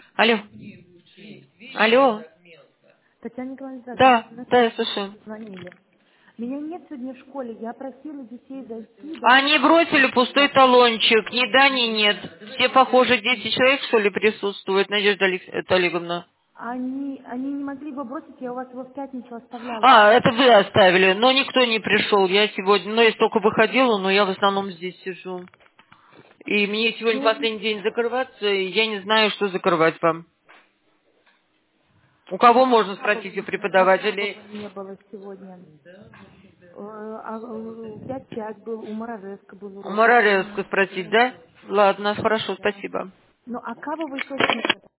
Алло. Алло. Татьяна Николаевна, Да, здравствуйте. да, я слушаю. Звонили. Меня нет сегодня в школе. Я просила детей зайти, да? Они бросили пустой талончик. Ни да, ни нет. Все, похоже, 10 человек, что ли, присутствуют, Надежда Олеговна. Они не могли бы бросить, я у вас его в пятницу оставляла. А, это вы оставили, но никто не пришел. Я сегодня, я только выходила, но я в основном здесь сижу. И мне сегодня Ну, последний день закрываться, и я не знаю, что закрывать вам. У кого можно спросить, у у преподавателей? Сабова не было сегодня. 5-5 был, у Моровецка был У урок. Мараревска спросить, да? Ладно, хорошо, спасибо. Ну, а Кабовой точно нет.